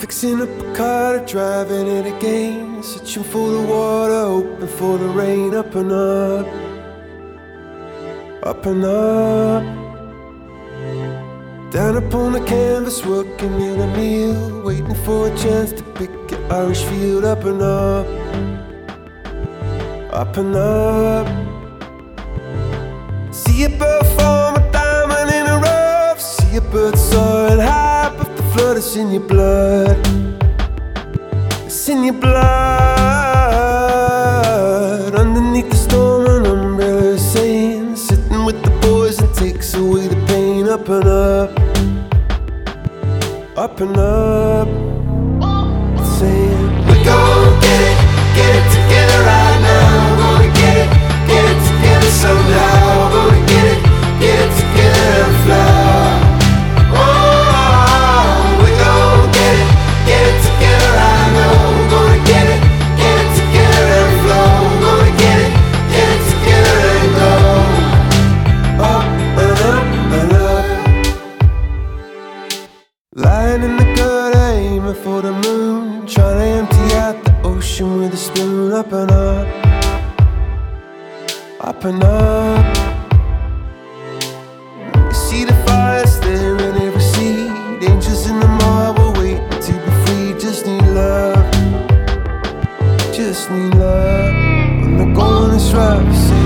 Fixing up a car, driving it again, searching for the water, hoping for the rain. Up and up, up and up. Down upon the canvas, working in a meal, waiting for a chance to pick your Irish field. Up and up, up and up. See a bird form a diamond in a rough. See a bird soaring high, but the flood is in your blood. It's in your blood. Underneath the storm, an umbrella is saying, sitting with the boys, it takes away the pain. Up and up, up and up. It's saying, we're gonna get it together right now. We're gonna get it together somehow. We're gonna get it together and fly. Oh, we're gonna get it together right now. We're gonna get it together and flow. We're gonna get it together and go up and up and up. Lying in the gutter, aiming for the moon, trying to empty out the ocean with a spoon. Up and up, up and up. You see the fire staring in every seed, angels in the marble waiting to be free. Just need love, just need love. When the going is rough, say